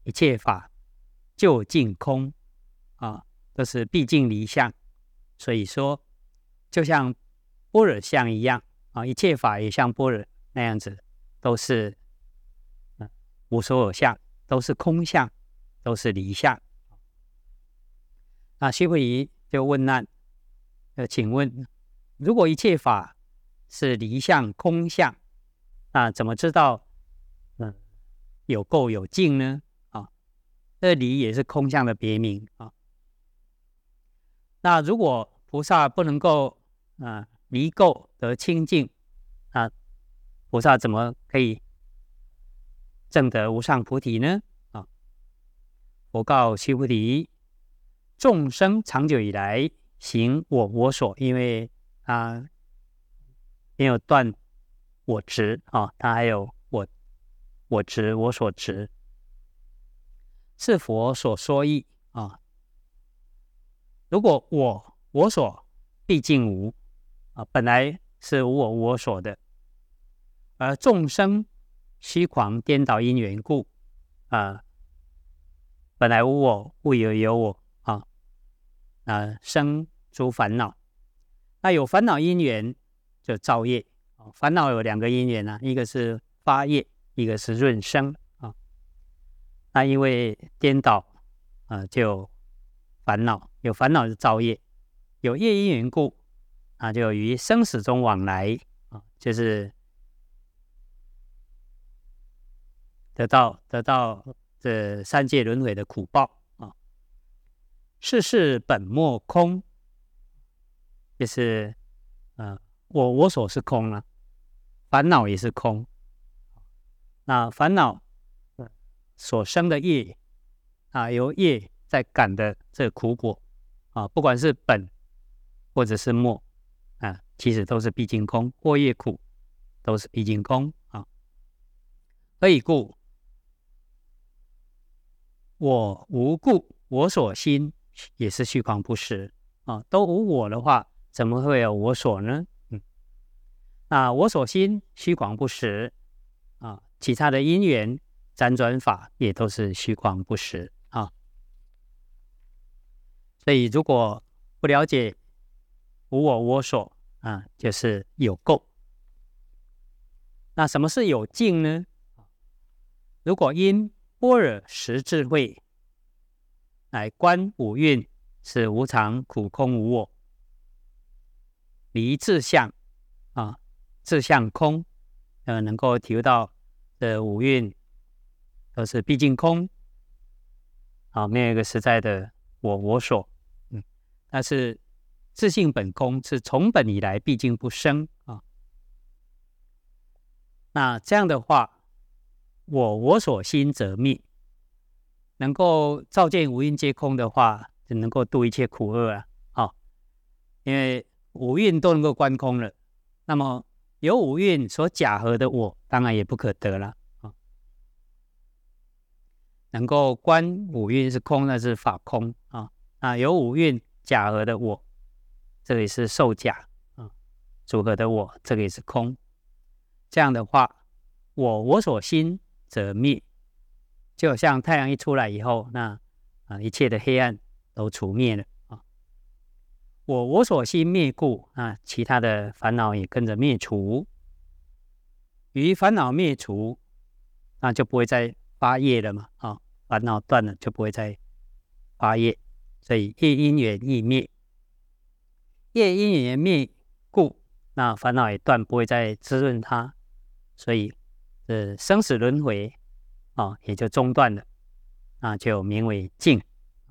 一切法究竟空啊，都是毕竟离相。所以说，就像般若相一样啊，一切法也像般若那样子，都是无所有相，都是空相，都是离相。那须菩提就问难，请问，如果一切法是离相、空相，那怎么知道有垢有净呢？啊，这离也是空相的别名啊。那如果菩萨不能够离垢得清净，菩萨怎么可以证得无上菩提呢？啊，佛告须菩提：众生长久以来行我所，因为没有断我执啊，他还有我执我所执，是佛所说义啊。如果我所毕竟无啊，本来是无我无我所的，而众生虚诳颠倒因缘故本来无我，物以有我生诸烦恼。那有烦恼因缘就造业，烦恼有两个因缘一个是发业，一个是润生啊。那因为颠倒就有烦恼，有烦恼就造业，有业因缘故就于生死中往来就是得到这三界轮回的苦报世事本末空，就是我所是空了，烦恼也是空。那烦恼所生的业由业在感的这苦果不管是本或者是末其实都是毕竟空，或业苦都是毕竟空何以故？我无故，我所心也是虚诳不实都无我的话，怎么会有我所呢？那我所心虚诳不实其他的因缘辗转法也都是虚诳不实所以如果不了解无我无我所就是有垢。那什么是有净呢？如果因般若实智慧来观五蕴是无常、苦、空、无我，离自相自相空能够体会到这五蕴都是毕竟空没有一个实在的我所但是自性本空，是从本以来毕竟不生那这样的话，我所心则灭，能够照见五蕴皆空的话，就能够度一切苦厄因为五蕴都能够观空了，那么有五蕴所假合的我，当然也不可得了能够观五蕴是空，那是法空有五蕴假合的我，这个也是受假组合的我，这个也是空。这样的话，我所心则灭，就好像太阳一出来以后，那一切的黑暗都除灭了我所心灭故其他的烦恼也跟着灭除。于烦恼灭除，那就不会再发业了嘛烦恼断了就不会再发业，所以业因缘亦灭。业因缘灭故，那烦恼也断，不会再滋润它，所以生死轮回也就中断了，那就名为净。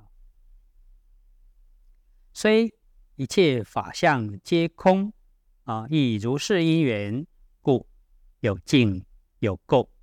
虽一切法相皆空亦如是因缘故，有净有垢